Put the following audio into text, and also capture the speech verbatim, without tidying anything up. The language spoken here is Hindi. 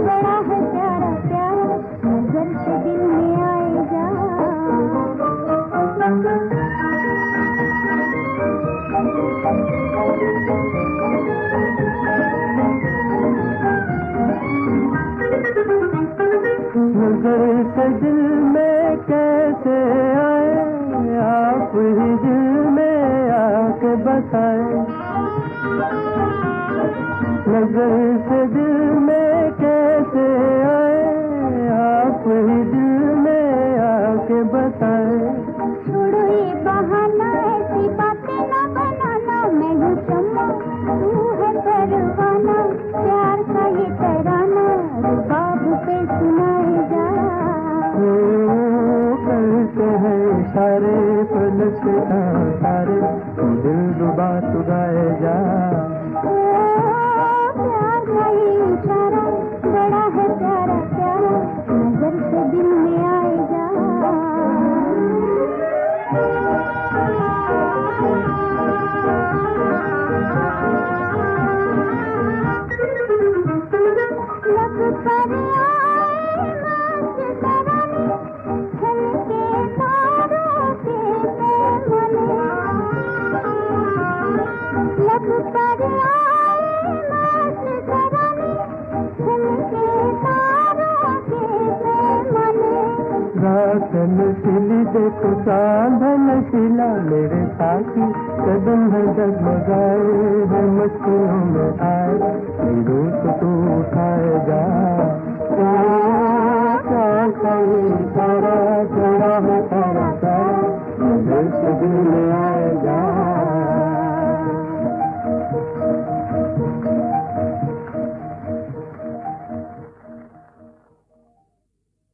बड़ा है प्यारा प्यारा, नजर से दिल में आए जा। नजर से दिल में कैसे आए, आप ही दिल में आके बताए। नजर से दिल में कैसे आए, आप ही दिल में आके बताए। छोड़ो ये बहाना, ऐसी बातें ना बनाना, मैं हूँ शम्मा तू है परवाना, प्यार का ये तराना रुबाब पे सुनाए जा। करते हैं सारे पल से सारे, दिल डुबा तू गाए जा। ओ, प्यार का ये इशारा, बड़ा है प्यारा प्यारा, नजर से दिल में आए जा। लब पर आए मस्त तराने, छलके तारों के पैमाने। लब पर आए मस्त तराने, छलके तारों के पैमाने। रात नशीली देखो चांद नशीला, मेरे साथी कदम है जगमगाए, है मस्तियों में आए, रूप तू उठाए जा। सारा सारा सारा सारा, नजर से दिल